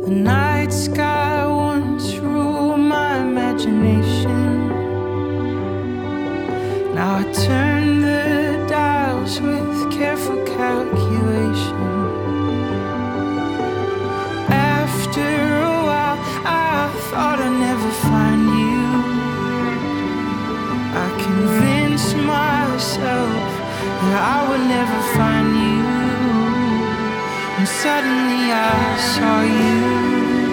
The night sky once ruled my imagination. Now I turn the dials with careful calculation. After a while I thought I'd never find you. I convinced myself that I would never find you. And suddenly I saw you.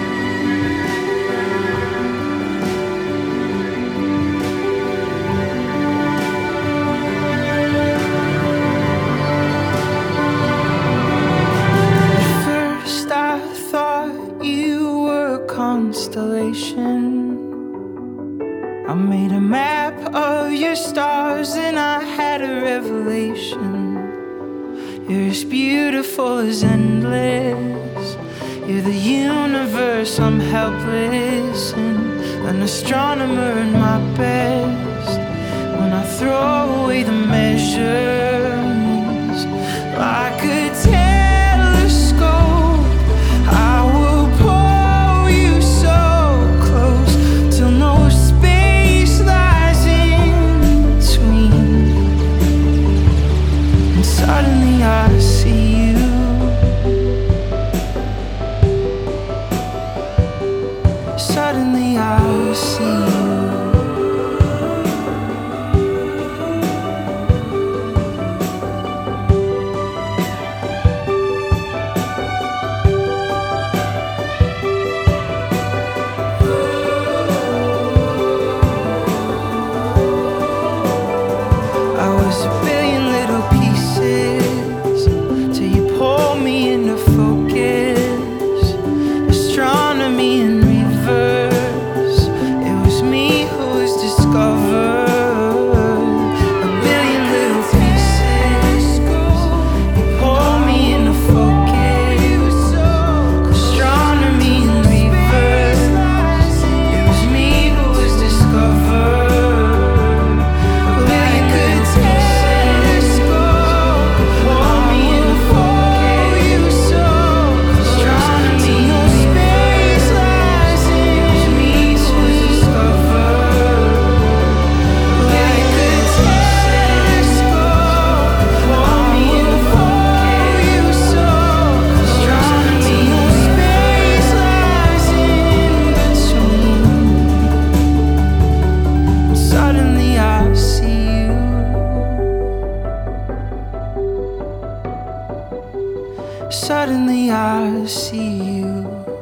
Constellation. I made a map of your stars and I had a revelation. You're as beautiful as endless. You're the universe, I'm helpless, and an astronomer in my best. When I throw away the measurements like a telescope, I will pull you so close till no space lies in between. And suddenly I see you. Suddenly I see you. Suddenly I see you.